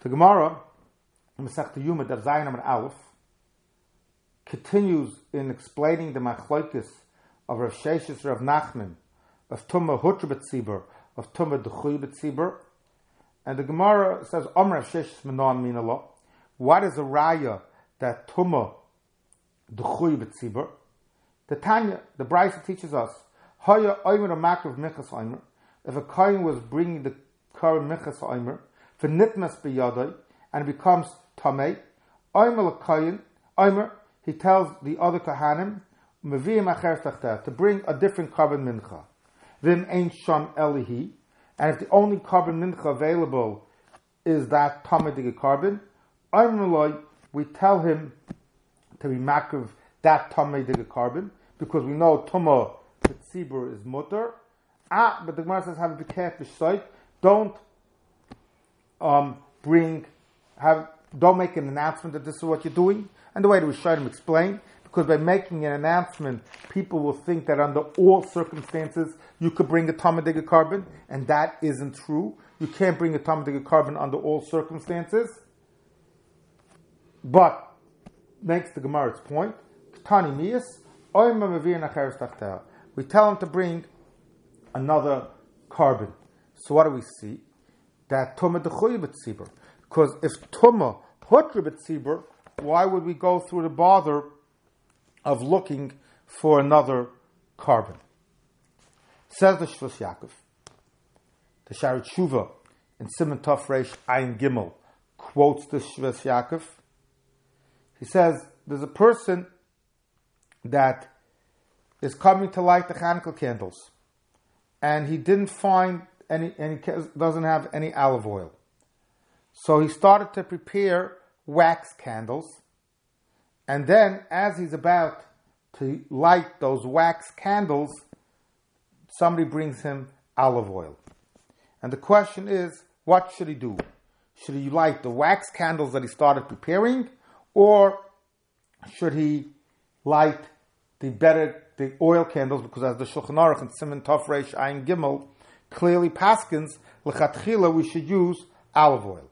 The Gemara, Masechta Yuma, Daf Zayin Amud Aleph, continues in explaining the machlokes of Rav Sheshes Rav Nachman of Tumah Hutra B'Tzibur, of Tumah D'Chui B'Tzibur, and the Gemara says, Omer Rav Sheshes Menon Minallah. What is a raya that Tumah D'Chui B'Tzibur? The Tanya, the Brisa teaches us, Haya Omer Amakrav Michas Omer. If a kohen was bringing the Korban Michas Omer, for Nitmas B'Yadai, and it becomes Tamei, Omer L'Kohen, Omer, he tells the other Kohanim, Meviyim Acher Tachteh, to bring a different Korban Mincha. Vim Ein Sham Elihi, and if the only Korban Mincha available is that Tamei Dige Korban, Omer Loi, we tell him to be Makrav that Tamei Dige Korban, because we know Tumah B'Tzibur is mutter. But the Gemara says, have a careful sight. Don't don't make an announcement that this is what you're doing. And the way the Rishonim explain, because by making an announcement, people will think that under all circumstances you could bring a Tamei Dige Korban, and that isn't true. You can't bring a Tamei Dige Korban under all circumstances. But makes the Gemara its point. Tani Miyas, we tell him to bring another Korban. So what do we see? That Tumah D'Chui B'Tzibur. Because if Tumah Hutra B'Tzibur, why would we go through the bother of looking for another Korban? Says the Shvus Yaakov. The Sharet Shuvah in Siman Tov Reish Ayin Gimel quotes the Shvus Yaakov. He says, there's a person that is coming to light the Hanukkah candles, and he didn't find any, and he doesn't have any olive oil. So he started to prepare wax candles, and then as he's about to light those wax candles, somebody brings him olive oil. And the question is, what should he do? Should he light the wax candles that he started preparing, or should he light the oil candles? Because as the Shulchan Aruch and Siman Tov Reish Ayin Gimel clearly paskins, l'chatchila we should use olive oil.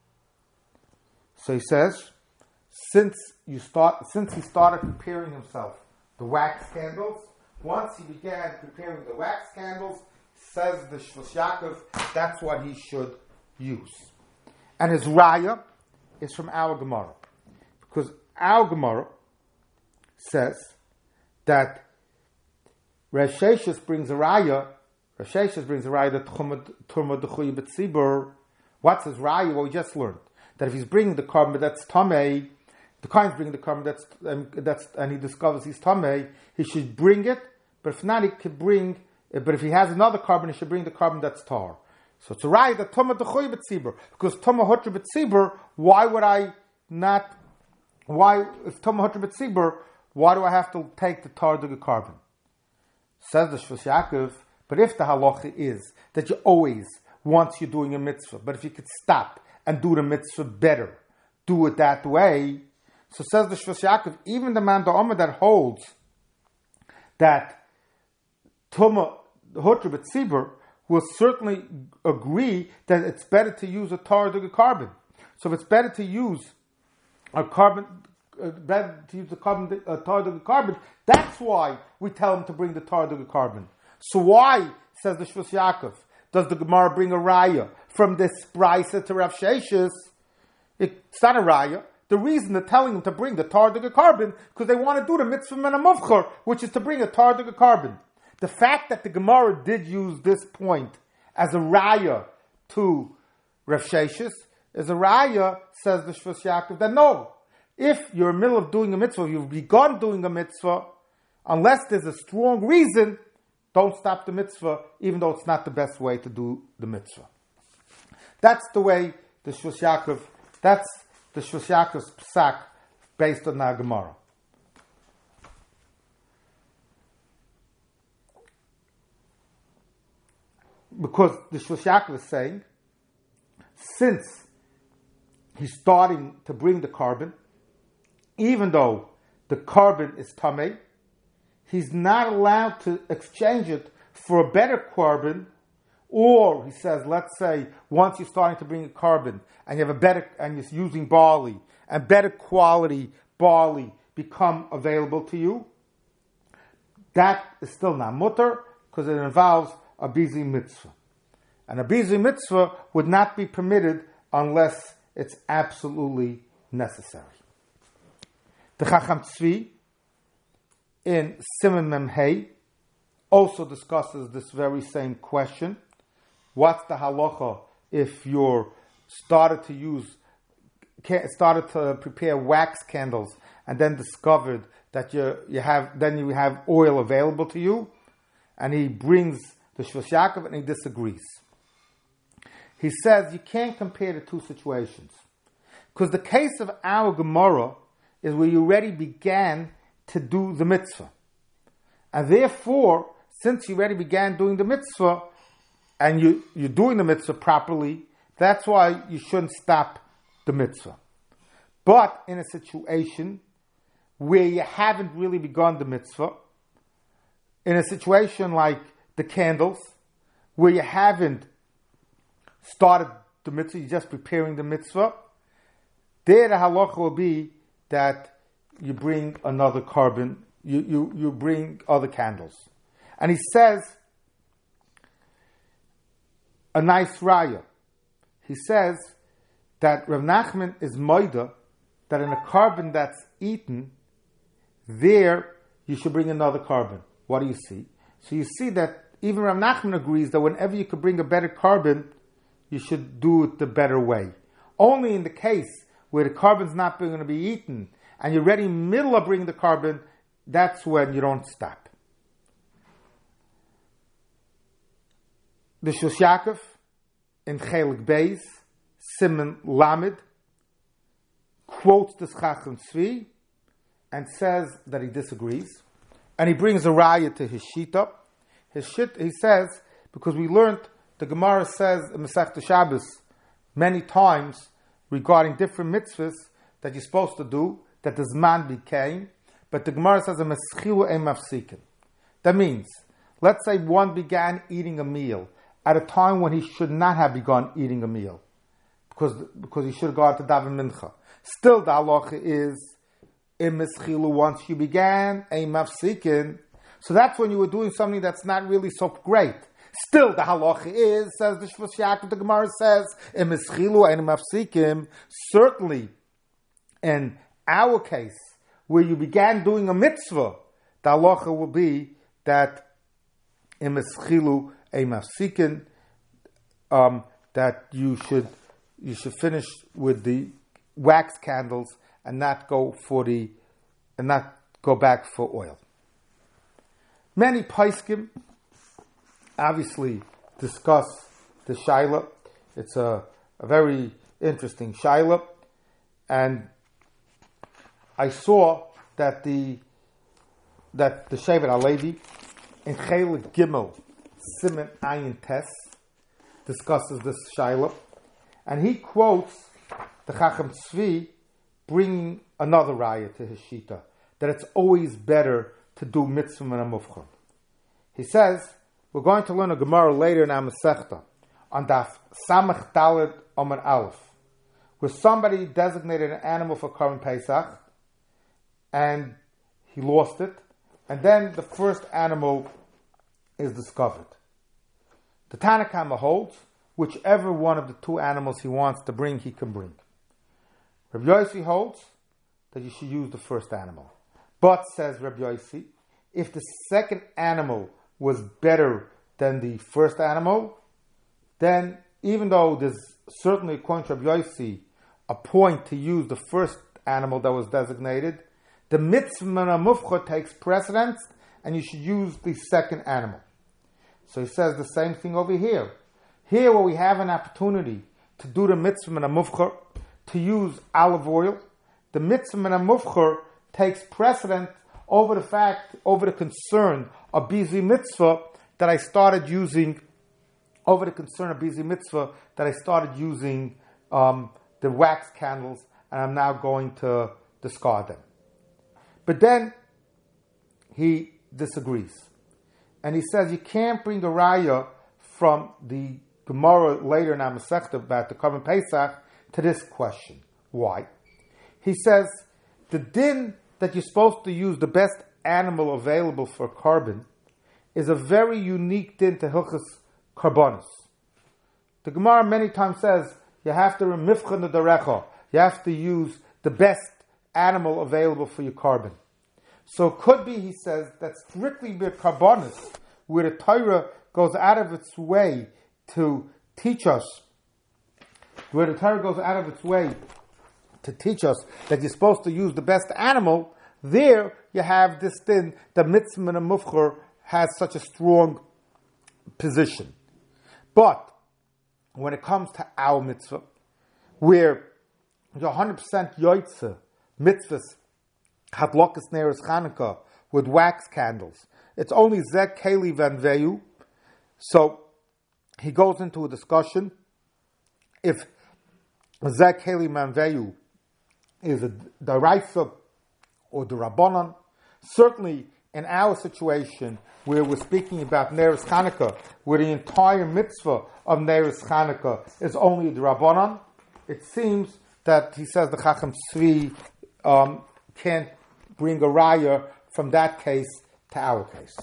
So he says, since he started preparing himself the wax candles, once he began preparing the wax candles, says the Shvus Yaakov, that's what he should use. And his raya is from our Gemara, because our Gemara says that Rav Sheshes brings a raya. Rav Sheshes brings a raya that Tumah D'Chui B'Tzibur. What's his raya? Well, we just learned that if he's bringing the Korban that's Tamei, the Kohen's bringing the Korban and he discovers he's Tamei, he should bring it. But if not, he could bring. But if he has another Korban, he should bring the Korban that's Tar. So it's a raya that Tumah D'Chui B'Tzibur, because Tumah Hutra B'Tzibur. Why would I not? Why if Tumah Hutra B'Tzibur? Why do I have to take the Tar Dige Korban? Says the Shvus Yaakov, but if the halacha is that you always, once you're doing a mitzvah, but if you could stop and do the mitzvah better, do it that way. So says the Shvus Yaakov, even the man Da'omer that holds that Tumah Hutra B'Tzibur will certainly agree that it's better to use a Tar Dige Korban. So if it's better to use a Korban, better to use the Tar Dige Korban, that's why we tell him to bring the Tar Dige Korban. So why, says the Shvus Yaakov, does the Gemara bring a raya from this brisa to Rav Sheshes? It's not a raya. The reason they're telling him to bring the Tar Dige Korban, because they want to do the mitzvah men hamuvchar, which is to bring a Tar Dige Korban. The fact that the Gemara did use this point as a raya to Rav Sheshes is a raya, says the Shvus Yaakov, that no, if you're in the middle of doing a mitzvah, you've begun doing a mitzvah, unless there's a strong reason, don't stop the mitzvah, even though it's not the best way to do the mitzvah. That's the way the Shvus Yaakov, that's the Shvus Yaakov's psak based on the Gemara. Because the Shvus Yaakov is saying, since he's starting to bring the Korban, even though the Korban is Tamei, he's not allowed to exchange it for a better Korban, Or he says, let's say, once you're starting to bring a carbon and you have a better, and you're using barley, and better quality barley become available to you, that is still not mutter, because it involves a bizi mitzvah. And a bizi mitzvah would not be permitted unless it's absolutely necessary. The Chacham Tzvi in Siman Mem Hey also discusses this very same question. What's the halacha if you're started to prepare wax candles and then discovered that you have oil available to you? And he brings the Shvus Yaakov and he disagrees. He says you can't compare the two situations, because the case of our Gemara is where you already began to do the mitzvah, and therefore, since you already began doing the mitzvah and you're doing the mitzvah properly, that's why you shouldn't stop the mitzvah. But in a situation where you haven't really begun the mitzvah, in a situation like the candles, where you haven't started the mitzvah, you're just preparing the mitzvah, there the halacha will be that you bring another carbon, you bring other candles. And he says a nice raya. He says that Rav Nachman is moida that in a carbon that's eaten, there you should bring another carbon. What do you see? So you see that even Rav Nachman agrees that whenever you could bring a better carbon, you should do it the better way. Only in the case where the carbon's not going to be eaten and you're ready in the middle of bringing the carbon, that's when you don't stop. The Shvus Yaakov in Chelik Beis, Siman Lamed, quotes the Chacham Tzvi and says that he disagrees. And he brings a raya to his shita. He says, because we learned, the Gemara says in Masechta Shabbos many times regarding different mitzvahs that you're supposed to do, that the Zman became, but the Gemara says a meschilu ein mafsikin. That means, let's say one began eating a meal at a time when he should not have begun eating a meal, because he should have gone to daven mincha. Still, the halacha is in meschilu once you began ein mafsikin. So that's when you were doing something that's not really so great. Still, the halacha is, says the Shvus Yaakov, the Gemara says, in meschilu ein mafsikim. Certainly, in our case, where you began doing a mitzvah, the halacha will be that in meschilu ein mafsikin, that you should finish with the wax candles and not go back for oil. Many poskim obviously discuss the shaila. It's a very interesting shaila, and I saw that the Shevet HaLevi in Chelik Gimel Siman Ayin Tes discusses this shaila, and he quotes the Chacham Tzvi bringing another raya to his shita, that it's always better to do mitzvah and a mufchar. He says, we're going to learn a Gemara later in our Masechta on Daf Samach Daled Omer Aleph, where somebody designated an animal for Korban Pesach and he lost it, and then the first animal is discovered. The Tanna Kama holds whichever one of the two animals he wants to bring, he can bring. Rabbi Yossi holds that you should use the first animal. But, says Rabbi Yossi, if the second animal was better than the first animal, then even though there's certainly, according to Rabbi Yossi, a point to use the first animal that was designated, the mitzvah mufcha takes precedence and you should use the second animal. So he says the same thing over here. Here where we have an opportunity to do the mitzvah mufcha, to use olive oil, the mitzvah mufcha takes precedence over the concern of bizi mitzvah that I started using, the wax candles, and I'm now going to discard them. But then he disagrees. And he says you can't bring a raya from the Gemara later in our Masechta about the Korban Pesach to this question. Why? He says, the din that you're supposed to use the best animal available for Korban is a very unique din to Hilchas Karbonos. The Gemara many times says, you have to remifcha nedarecha. You have to use the best animal available for your Korban. So it could be, he says, that strictly with Karbonos, where the Torah goes out of its way to teach us, that you're supposed to use the best animal, there you have this thing, the mitzvah and mufchar has such a strong position. But when it comes to our mitzvah, where the 100% yoitza mitzvahs hadlokas neres Chanukah with wax candles, it's only zek keli van veyu. So he goes into a discussion if zek keli van veyu is a daraisa or the rabbanon. Certainly in our situation where we're speaking about neres Chanukah, where the entire mitzvah of neres Chanukah is only the rabbanon, it seems that he says the Chacham Tzvi can't bring a raya from that case to our case.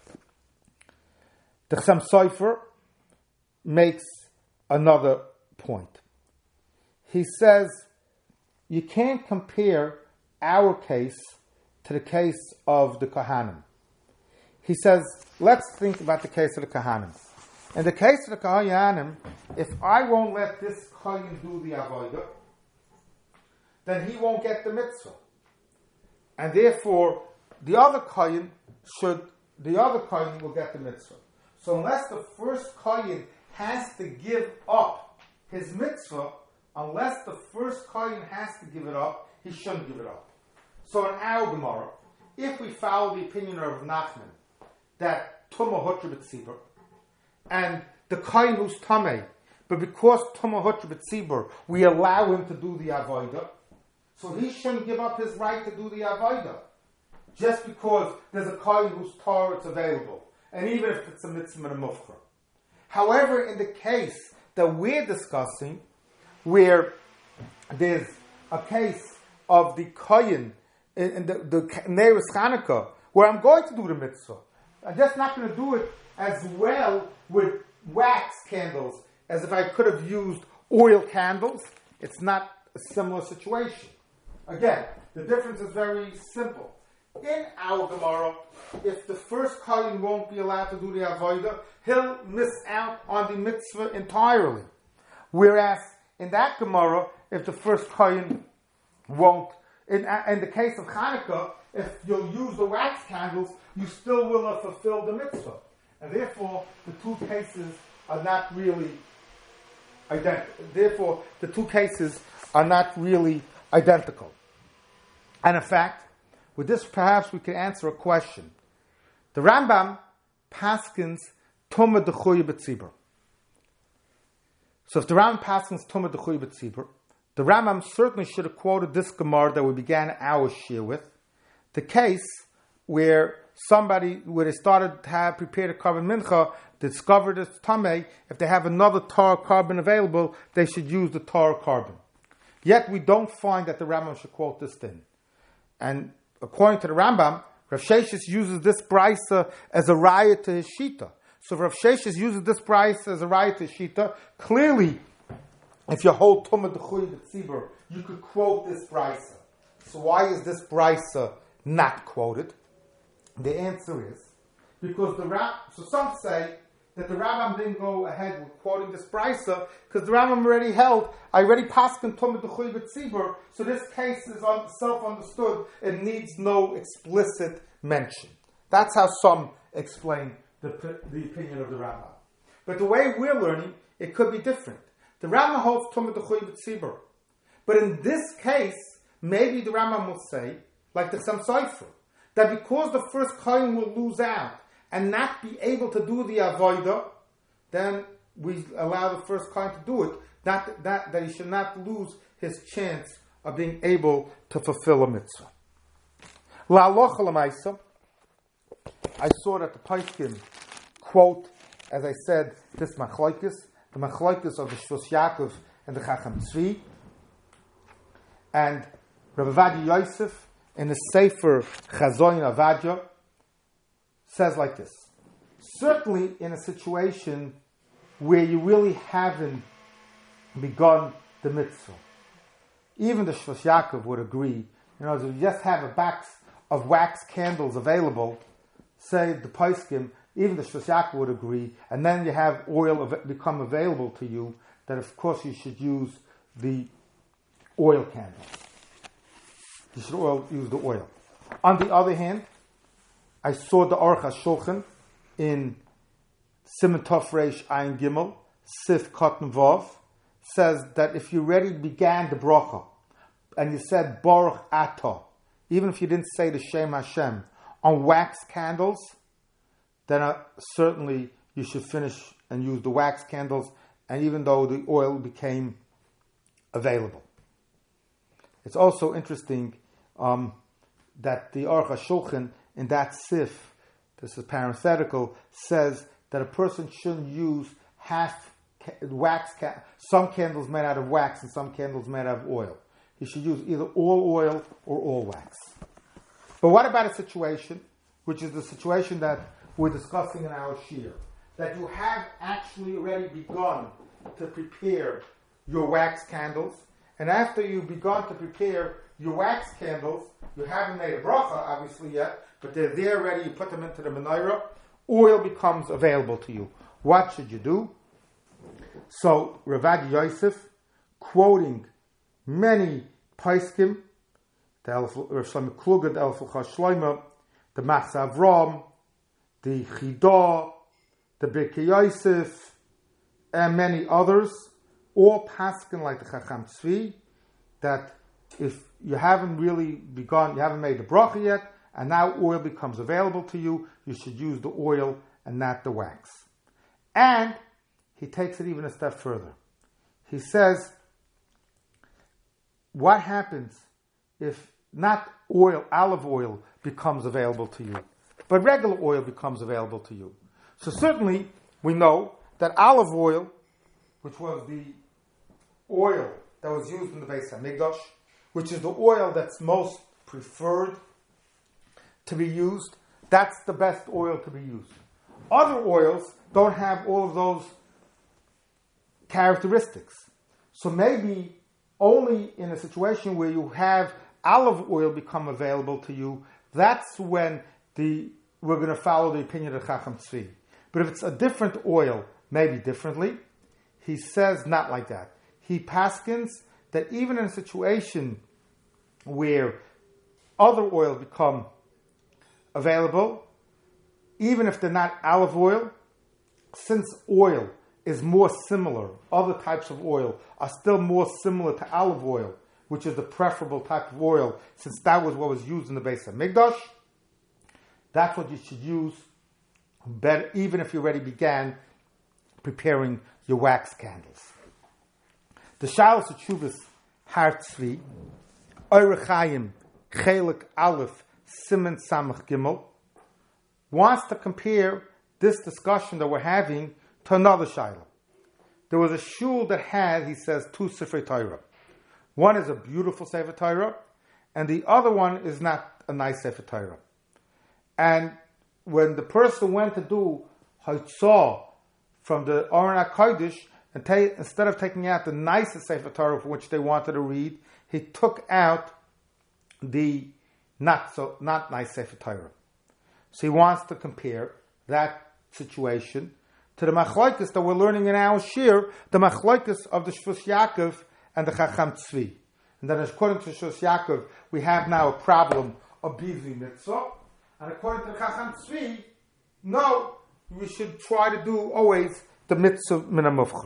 The Chassam Sofer makes another point. He says you can't compare our case to the case of the Kohanim. He says, let's think about the case of the Kohanim. In the case of the Kohanim, if I won't let this Kohen do the Avodah, then he won't get the mitzvah. And therefore, the other Kohen will get the mitzvah. So unless the first Kohen has to give up his mitzvah, he shouldn't give it up. So in our Gemara, if we follow the opinion of Nachman, that Tumah Hutra B'tzibur, and the Kohen who's Tameh, but because Tumah Hutra B'tzibur, we allow him to do the Avodah, so he shouldn't give up his right to do the Avodah, just because there's a Kohen whose Torah is available, and even if it's a mitzvah and a mufchar. However, in the case that we're discussing, where there's a case of the Kohen in the Neres Chanukah, where I'm going to do the mitzvah, I'm just not going to do it as well with wax candles as if I could have used oil candles. It's not a similar situation. Again, the difference is very simple. In our Gemara, if the first Kohen won't be allowed to do the Avodah, he'll miss out on the mitzvah entirely. Whereas in that Gemara, if the first Kohen won't, in the case of Chanukah, if you'll use the wax candles, you still will have fulfilled the mitzvah. And therefore, the two cases are not really identical. And in fact, with this perhaps we can answer a question. The Rambam paskins Tumah D'chuya B'tzibur. So if the Rambam paskins Tumah D'chuya B'tzibur, the Rambam certainly should have quoted this Gemara that we began our shir with, the case where they started to have prepared a Korban Mincha, discovered it's Tameh, if they have another Torah Korban available, they should use the Torah Korban. Yet we don't find that the Rambam should quote this thing. And according to the Rambam, Rav Sheshes uses this brisa as a raya to his shita. So if Rav Sheshes uses this brisa as a raya to his shita, clearly, if you hold Tumah D'chuya B'tzibur, you could quote this brisa. So why is this brisa not quoted? The answer is because so some say that the Rambam didn't go ahead with quoting this brisa because the Rambam already held, I already paskin Tumah D'chuya B'tzibur, so this case is self-understood, it needs no explicit mention. That's how some explain the opinion of the Rambam. But the way we're learning, it could be different. The Rambam holds Tumah D'chuya B'tzibur. But in this case, maybe the Rambam will say, like the Chassam Sofer, that because the first Kohen will lose out and not be able to do the Avodah, then we allow the first Kohen to do it, that he should not lose his chance of being able to fulfill a mitzvah. La'alocha l'maisa, I saw that the Paiskim quote as I said, this Machloikis, the Machloikis of the Shvus Yaakov and the Chacham Tzvi. And Rabbi Ovadia Yosef, in the Sefer Chazoin Avadia, says like this. Certainly in a situation where you really haven't begun the mitzvah, even the Shvus Yaakov would agree, if you just have a box of wax candles available, say the Paiskim, even the Shvus Yaakov would agree, and then you have oil become available to you, that of course you should use the oil candles. You should use the oil. On the other hand, I saw the Aruch HaShulchan in Siman Tov Reish Ayin Gimel, Sif Cotton Vav, says that if you already began the bracha, and you said Baruch Atah, even if you didn't say the Shem Hashem, on wax candles, then certainly you should finish and use the wax candles, and even though the oil became available. It's also interesting that the Aruch HaShulchan in that Sif, this is parenthetical, says that a person shouldn't use some candles made out of wax and some candles made out of oil. He should use either all oil or all wax. But what about a situation, which is the situation that we're discussing in our shir, that you have actually already begun to prepare your wax candles, and after you've begun to prepare your wax candles, you haven't made a bracha, obviously, yet, but they're there ready, you put them into the menorah, oil becomes available to you. What should you do? So, Rav Ovadia Yosef, quoting many Paiskim, the Rav Shlomo Kluger, the Elful Chashloima, the Machzah Avram, the Chidah, the Birkei Yosef, and many others, all paskin like the Chacham Tzvi, that if you haven't really begun, you haven't made the bracha yet, and now oil becomes available to you, you should use the oil and not the wax. And he takes it even a step further. He says, what happens if not oil, olive oil, becomes available to you, but regular oil becomes available to you? So certainly we know that olive oil, which was the oil that was used in the Beis HaMikdash, which is the oil that's most preferred to be used, that's the best oil to be used. Other oils don't have all of those characteristics. So maybe only in a situation where you have olive oil become available to you, that's when we're going to follow the opinion of Chacham Tzvi. But if it's a different oil, maybe differently, he says not like that. He paskins that even in a situation where other oil become available, even if they're not olive oil, since oil is more similar, other types of oil are still more similar to olive oil, which is the preferable type of oil, since that was what was used in the Beis HaMikdash, that's what you should use, better, even if you already began preparing your wax candles. The Shalos HaTshuvas Har Tzvi, Orach Chaim, Chelik Aleph, Siman Samach Gimel, wants to compare this discussion that we're having to another Shiloh. There was a shul that had, he says, 2 Sifrei Torah. One is a beautiful Sefer Torah, and the other one is not a nice Sefer Torah. And when the person went to do Haitzah from the Aron HaKodesh, instead of taking out the nicest Sefer Torah for which they wanted to read, he took out the not nice Sefer Torah. So he wants to compare that situation to the Machlokes that we're learning in our Shir, the Machlokes of the Shvus Yaakov and the Chacham Tzvi. And then according to Shvus Yaakov, we have now a problem of Bizi Mitzvah. And according to the Chacham Tzvi, no, we should try to do always the Mitzvah Min HaMuvcha.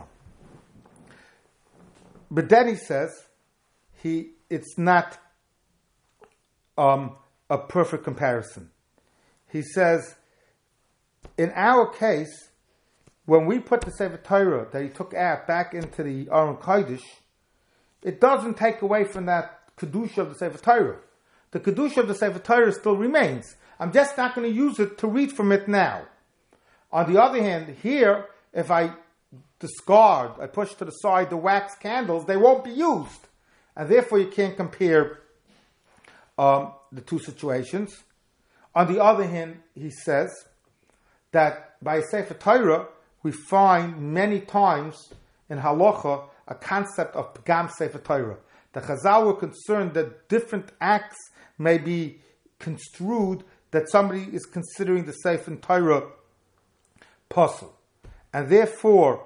But then he says, it's not a perfect comparison. He says, in our case, when we put the Sefer Torah that he took out back into the Aron Kodesh, it doesn't take away from that Kedusha of the Sefer Torah. The Kedusha of the Sefer Torah still remains. I'm just not going to use it to read from it now. On the other hand, here, if I push to the side the wax candles, they won't be used. And therefore you can't compare the two situations. On the other hand, he says that by Sefer Torah, we find many times in Halacha a concept of Pagam Sefer Torah. The Chazal were concerned that different acts may be construed that somebody is considering the Sefer Torah puzzle. And therefore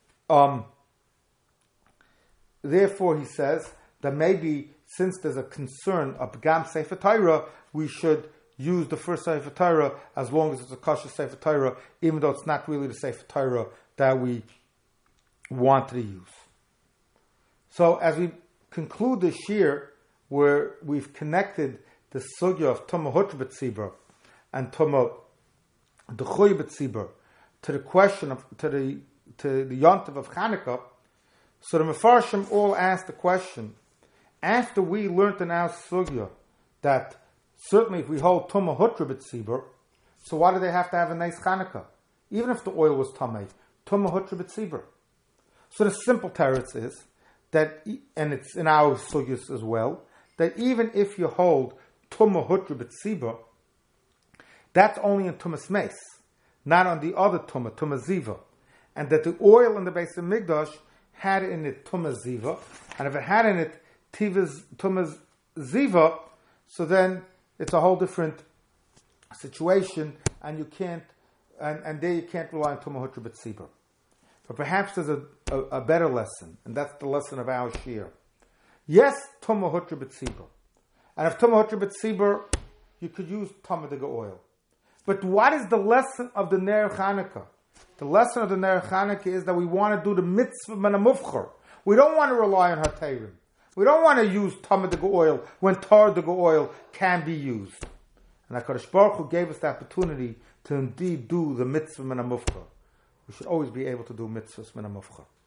he says that maybe since there's a concern of Pagam Sefer Torah, we should use the first Sefer Torah as long as it's a kosher Sefer Torah, even though it's not really the Sefer Torah that we want to use. So as we conclude this year, where we've connected the sugya of Tumah Hutra B'Tzibur and Tumah D'Chuy B'Tzibur to the question of to the Yontiv of Chanukah, so the Mefarshim all asked the question, after we learned in our sugya that certainly if we hold Tumah Hutra B'Tzibur, so why do they have to have a nice Chanukah? Even if the oil was Tumah Hutra B'Tzibur. So the simple teretz is that, and it's in our sugyas as well, that even if you hold Tumah Hutra B'Tzibur, that's only in Tumas Meis, not on the other Tumah Ziva. And that the oil in the Beis Hamikdash had in it Tumah Ziva, and if it had in it Tumah Ziva, so then it's a whole different situation, and you can't, and there you can't rely on Tumah Hutra B'Tzibur. But perhaps there's a better lesson, and that's the lesson of our shir. Yes, Tumah Hutra B'Tzibur. And if Tumah Hutra B'Tzibur, you could use Tumah Diga oil. But what is the lesson of the Ner Chanukah? The lesson of the Ner Chanukah is that we want to do the mitzvah min hamufchar. We don't want to rely on Hatayrim. We don't want to use Tumah Diga oil when Tar Diga oil can be used. And HaKadosh Baruch Hu gave us the opportunity to indeed do the mitzvah min hamufchar. We should always be able to do mitzvahs min hamufchar.